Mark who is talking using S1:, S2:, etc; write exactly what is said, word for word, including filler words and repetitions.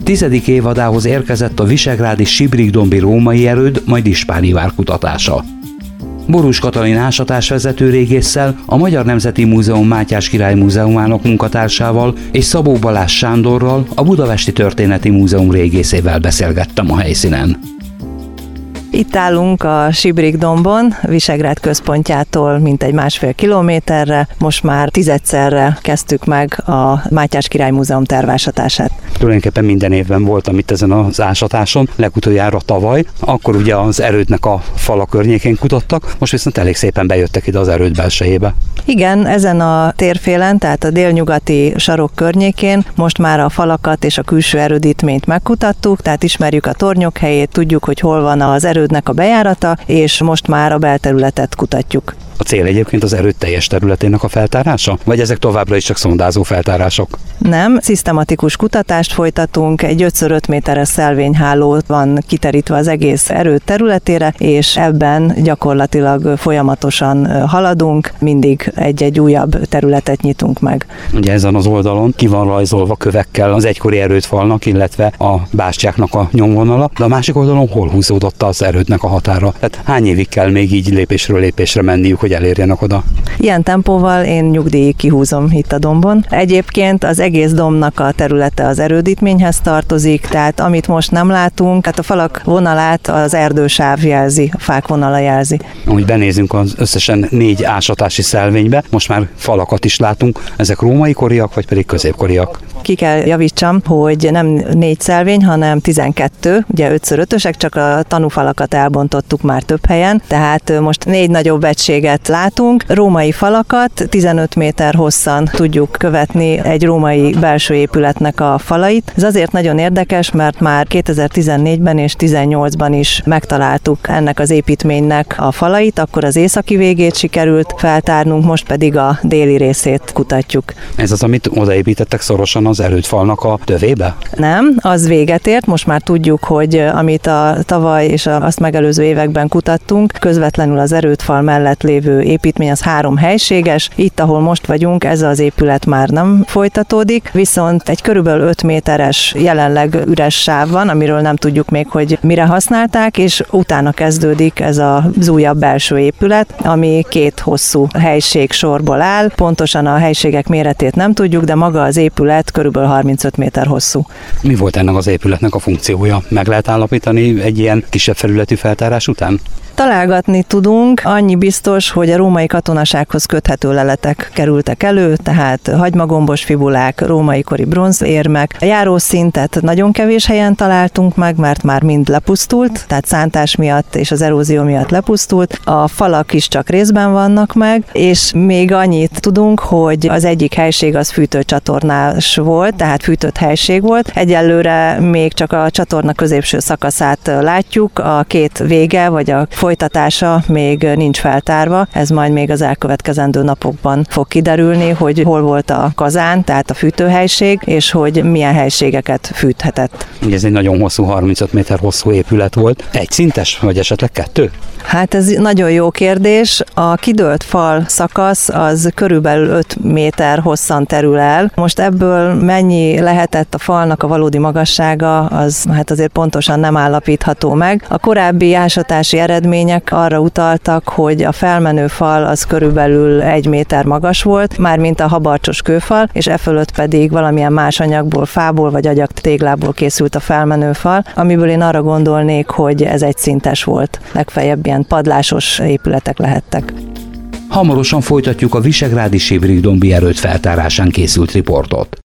S1: Tizedik évadához érkezett a visegrádi Sibrik-dombi római erőd, majd ispáni vár kutatása. Borús Katalin ásatásvezető régésszel, a Magyar Nemzeti Múzeum Mátyás Király Múzeumának munkatársával és Szabó Balázs Sándorral, a Budapesti Történeti Múzeum régészével beszélgettem a helyszínen.
S2: Itt állunk a Sibrik-dombon, Visegrád központjától mintegy másfél kilométerre. Most már tizedszerre kezdtük meg a Mátyás Király Múzeum tervásatását.
S1: Tulajdonképpen minden évben voltam itt ezen az ásatáson, legutoljára tavaly, akkor ugye az erődnek a fala környékén kutattak, most viszont elég szépen bejöttek ide az erőd belsejébe.
S2: Igen, ezen a térfélen, tehát a délnyugati sarok környékén most már a falakat és a külső erődítményt megkutattuk, tehát ismerjük a tornyok helyét, tudjuk, hogy hol van az erődnek a bejárata, és most már a belterületet kutatjuk.
S1: A cél egyébként az erőd teljes területének a feltárása? Vagy ezek továbbra is csak szondázó feltárások?
S2: Nem, szisztematikus kutatást folytatunk, egy öt szor öt méteres szelvényháló van kiterítve az egész erőd területére, és ebben gyakorlatilag folyamatosan haladunk, mindig egy-egy újabb területet nyitunk meg.
S1: Ugye ezen az oldalon ki van rajzolva kövekkel az egykori erődfalnak, illetve a bástyáknak a nyomvonala, de a másik oldalon hol húzódott az erődnek a határa? Tehát hány évig kell még így lépésről lépésre menniük, hogy elérjenek oda?
S2: Ilyen tempóval én nyugdíjig kihúzom itt a dombon. Egyébként az egész dombnak a területe az erődítményhez tartozik, tehát amit most nem látunk, hát a falak vonalát az erdősáv jelzi, a fák vonala jelzi.
S1: Ahogy benézünk az összesen négy ásatási szelvénybe, most már falakat is látunk, ezek római koriak, vagy pedig középkoriak?
S2: Ki kell javítsam, hogy nem négy szelvény, hanem tizenkettő, ugye öt szor ötösek, csak a tanúfalakat elbontottuk már több helyen, tehát most négy nagyobb egységet látunk. Római falakat tizenöt méter hosszan tudjuk követni egy római belső épületnek a falait. Ez azért nagyon érdekes, mert már kétezer-tizennégyben és tizennyolcban is megtaláltuk ennek az építménynek a falait, akkor az északi végét sikerült feltárnunk, most pedig a déli részét kutatjuk.
S1: Ez az, amit odaépítettek szorosan az erődfalnak a tövébe?
S2: Nem, az véget ért, most már tudjuk, hogy amit a tavaly és azt megelőző években kutattunk, közvetlenül az erődfal mellett lévő építmény az három helységes. Itt, ahol most vagyunk, ez az épület már nem folytatódik, viszont egy körülbelül öt méteres jelenleg üres sáv van, amiről nem tudjuk még, hogy mire használták, és utána kezdődik ez az újabb belső épület, ami két hosszú helység sorból áll. Pontosan a helységek méretét nem tudjuk, de maga az épület körülbelül harmincöt méter hosszú. Mi
S1: volt ennek az épületnek a funkciója? Meg lehet állapítani egy ilyen kisebb felületű feltárás után?
S2: Találgatni tudunk, annyi biztos, hogy a római katonasághoz köthető leletek kerültek elő, tehát hagymagombos fibulák, római kori bronzérmek. A járószintet nagyon kevés helyen találtunk meg, mert már mind lepusztult, tehát szántás miatt és az erózió miatt lepusztult. A falak is csak részben vannak meg, és még annyit tudunk, hogy az egyik helység az fűtőcsatornás volt, tehát fűtött helység volt. Egyelőre még csak a csatorna középső szakaszát látjuk, a két vége, vagy a folytatása még nincs feltárva, ez majd még az elkövetkezendő napokban fog kiderülni, hogy hol volt a kazán, tehát a fűtőhelység, és hogy milyen helységeket fűthetett.
S1: Ez egy nagyon hosszú, harmincöt méter hosszú épület volt. Egy szintes, vagy esetleg kettő?
S2: Hát ez nagyon jó kérdés. A kidőlt fal szakasz az körülbelül öt méter hosszan terül el. Most ebből mennyi lehetett a falnak a valódi magassága, az hát azért pontosan nem állapítható meg. A korábbi ásatási eredmények arra utaltak, hogy a felmenő fal az körülbelül egy méter magas volt, mármint a habarcsos kőfal, és e fölött pedig valamilyen más anyagból, fából vagy agyagtéglából készült a felmenő fal, amiből én arra gondolnék, hogy ez egy szintes volt. Legfeljebb ilyen padlásos épületek lehettek.
S1: Hamarosan folytatjuk a visegrádi Sibrik-dombi erőd feltárásán készült riportot.